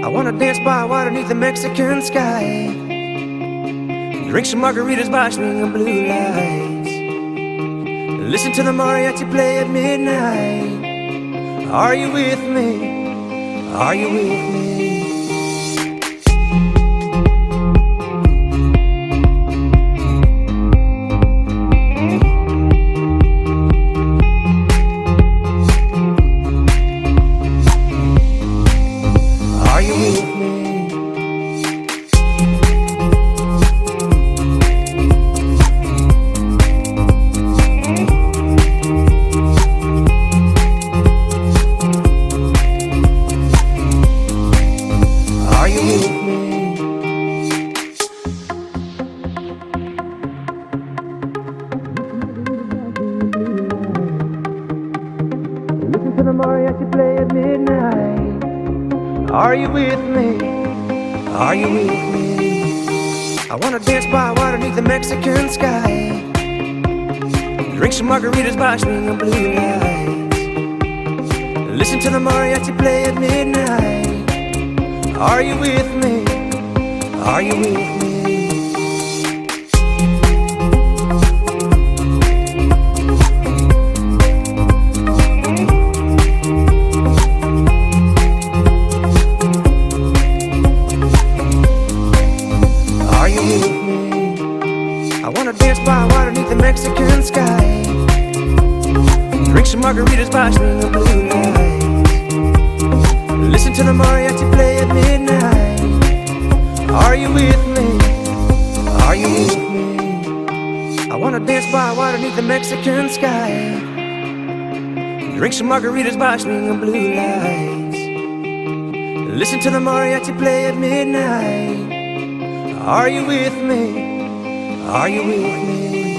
I wanna dance by water beneath the Mexican sky, drink some margaritas by swinging blue lights, listen to the mariachi play at midnight. Are you with me? Are you with me? Are you with me? Are you with me? Listen to the mariachi play at midnight. Are you with me? Are you with me? I wanna dance by water beneath the Mexican sky, drink some margaritas by swinging blue lights, listen to the mariachi play at midnight. Are you with me? Are you with me? Are you with me? I wanna dance by water beneath the Mexican sky, drink some margaritas by swinging blue lights, listen to the mariachi play at midnight. Are you with me? Are you with me? I wanna dance by water beneath the Mexican sky, drink some margaritas by swinging blue lights, listen to the mariachi play at midnight. Are you with me? Are you with me?